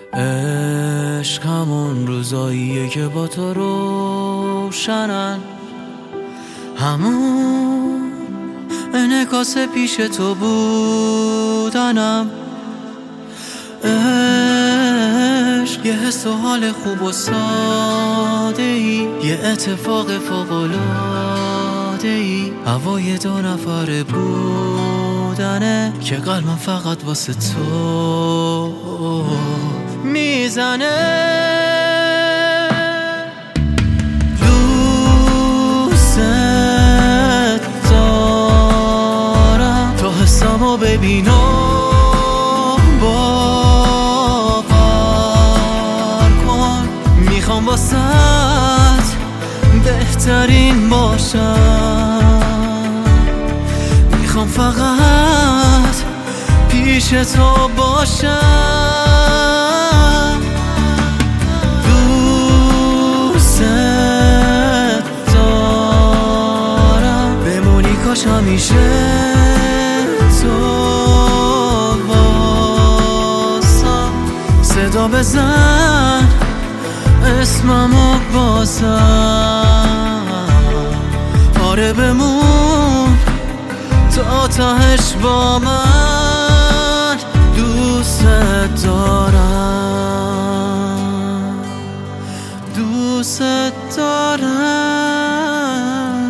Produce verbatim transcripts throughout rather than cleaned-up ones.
عشق همون روزاییه که با تو روشنن، همون انعکاس پیش تو بودنم. عشق یه حس و حال خوب و ساده ای، یه اتفاق فوق‌العاده ای، هوای دو نفره بودنه که قلبم فقط واسه تو میزنه. دوست دارم تا حسامو ببینم، باور کن میخوام واسه بهترین باشم، میخوام فقط پیش تو باشم. دوست دارم بمونی کاش همیشه تو واسم صدا بزن اسممو بازم. آره بمون تا تهش با من، دوست دارم دوست دارم.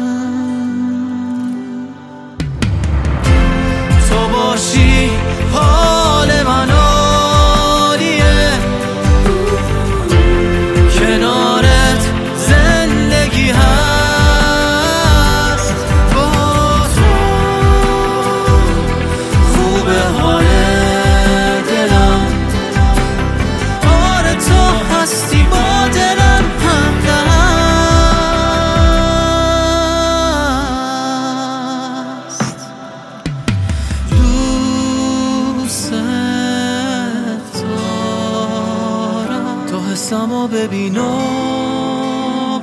تو باشی حال من عالیه، کنارت زندگی هست، با تو خوبه حال دلم. آره تو هستی با دلم همدست. دوست دارم تا حسامو ببینم،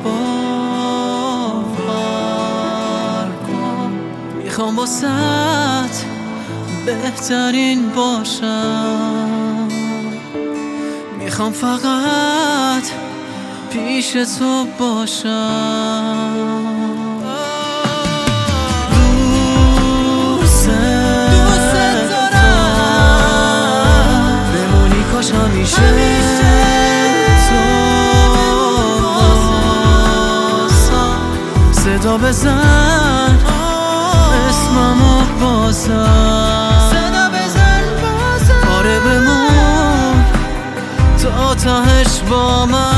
باور کن میخوام واسه بهترین باشم، میخوام فقط پیش تو باشم. دوست دارم بمونی کاش همیشه تو واسم صدا بزن اسممو بازم. آره بمون تا تهش با من.